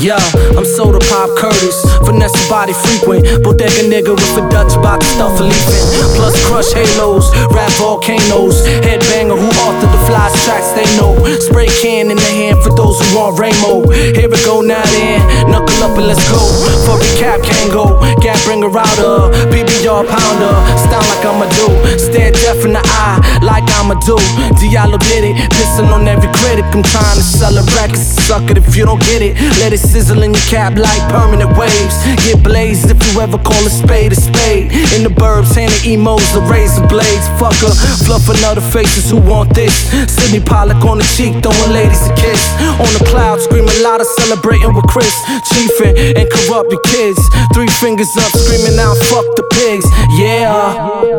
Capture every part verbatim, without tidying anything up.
Yeah, I'm soda Pop Curtis, finesse body frequent, bodega nigga with a Dutch box stuff a leafin'. Plus crush halos, rap volcanoes, headbanger who authored the flies tracks they know. Spray can in the hand for those who want rainbow. Here we go now then, knuckle up and let's go. For recap, can't go, gap bringer router, B B R pounder, style like I'm a do, stare deaf in the eye like I'm a do. Diallo did it, pissing on every critic. I'm trying to sell a record, suck it if you don't get it. Let it sizzle in your cap like permanent waves. Get blazed if you ever call a spade a spade. In the burbs, handing emos the razor blades. Fucker, fluffing other faces who want this. Sydney Pollock on the cheek, throwing ladies a kiss. On the cloud, screaming louder, celebrating with Chris. Chiefin' and corrupt your kids. Three fingers up, screaming out, fuck the pigs. Yeah.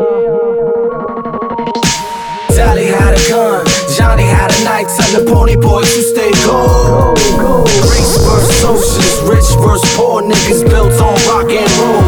Sally had a gun, Johnny had a knife. Tell the pony boys you stay gold. Grace versus socialists, rich versus poor niggas built on rock and roll.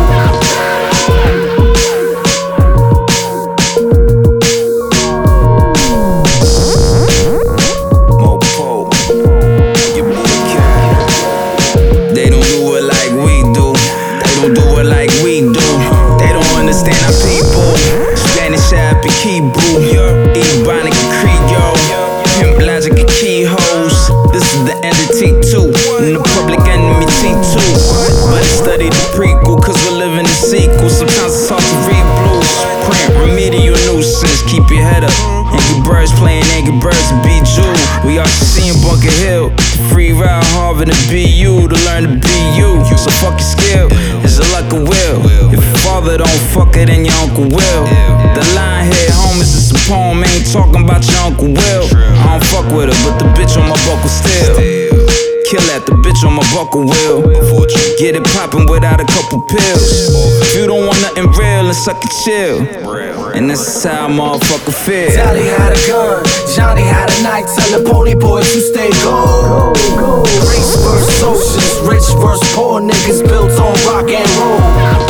Mopo, your boy Cat. They don't do it like we do. They don't do it like we do. They don't understand our people. Spanish happy Kibu. Ebonic Creole, pimp logic and keyholes. This is the end of T two, and the public enemy T two. But study the prequel, cause we're living the sequel. Sometimes it's hard to read blues. Print remedial nuisance, keep your head up. Angry Birds playing Angry Birds and B Jew. We are seeing Bunker Hill, free ride Harvard and B U to learn to be you. So fuck your skill, it's a luck of will. If your father don't fuck it, then your uncle will. The line here, homies, it's a poem, ain't talking about your uncle Will. I don't fuck with her, but the bitch on my buckle still. Kill that, the bitch on my buckle will. Get it poppin' without a couple pills. If you don't want nothing real, then suck it chill. And this is how a motherfucker feel. Sally had a gun, Johnny had a knife. Tell the pony boys you stay gold. Grace versus socialists, rich versus poor niggas built on rock and roll.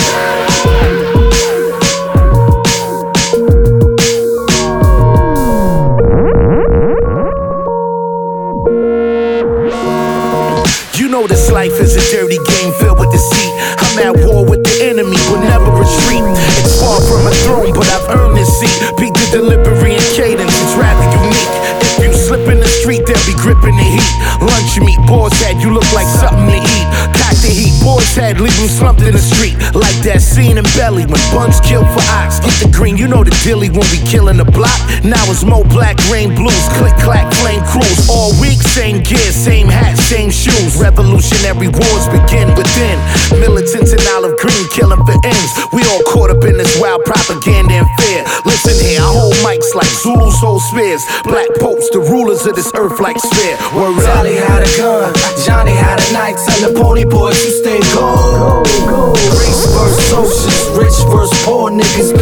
You know this life is a dirty game filled with deceit. I'm at war with the enemy, but never retreat. It's far from a throne, but I've earned this seat. Beat the delivery and cadence, it's rather unique. If you slip in the street, they'll be gripping the heat. Lunch meat, boar's head, you look like something to eat. Pack the heat, boar's head, leave him slumped in the street. Like that scene in Belly when Buns killed for Ox. Get the green, you know the dilly when we killing the block. Now it's Mo Black, Rain Blues, click clack, flame cruise. All week, same gear, same hat, same shoes. Revolutionary wars begin within. Militants in olive green, killing for ends. We all caught up in this wild propaganda and fear. Listen here, I hold mics like Zulus hold spears. Black popes, the rulers of this earth like sphere. Word up. Sally had a gun, Johnny had a knife. Tell the pony boys you stay gold. Grace versus socialists, rich versus poor niggas